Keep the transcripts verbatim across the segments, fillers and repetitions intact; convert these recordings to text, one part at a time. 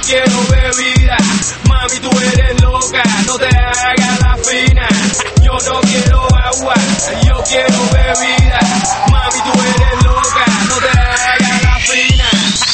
quiero bebida, mami tú eres loca, no te hagas la fina. Yo no quiero agua, yo quiero bebida, mami tú eres loca, no te hagas la fina.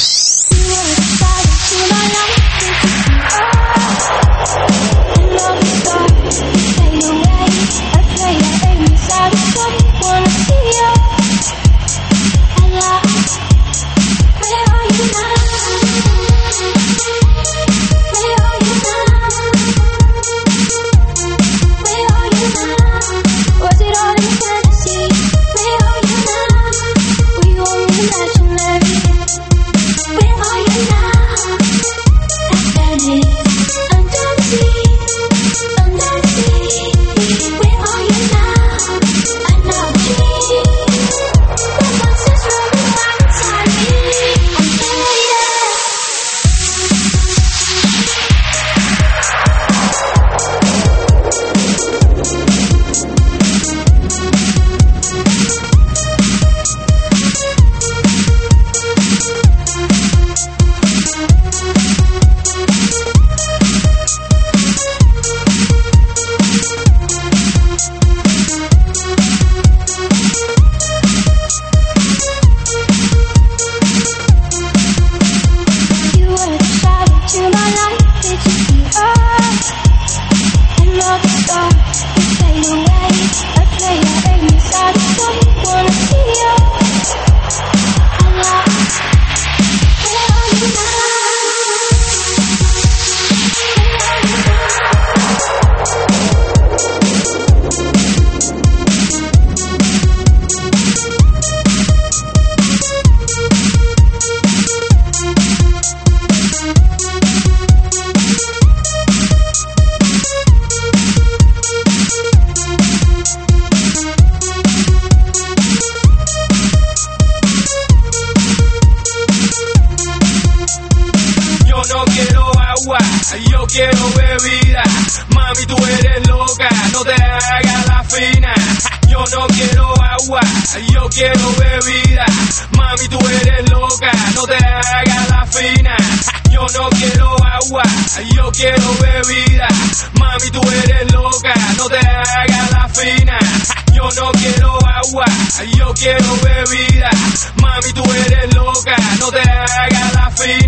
Yo quiero bebida, mami tú eres loca, no te hagas la fina. Yo no quiero agua, yo quiero bebida, mami tú eres loca, no te hagas la fina. Yo no quiero agua, yo quiero bebida, mami tú eres loca, no te hagas la fina. Yo no quiero agua, yo quiero bebida, mami tú eres loca, no te hagas la fina.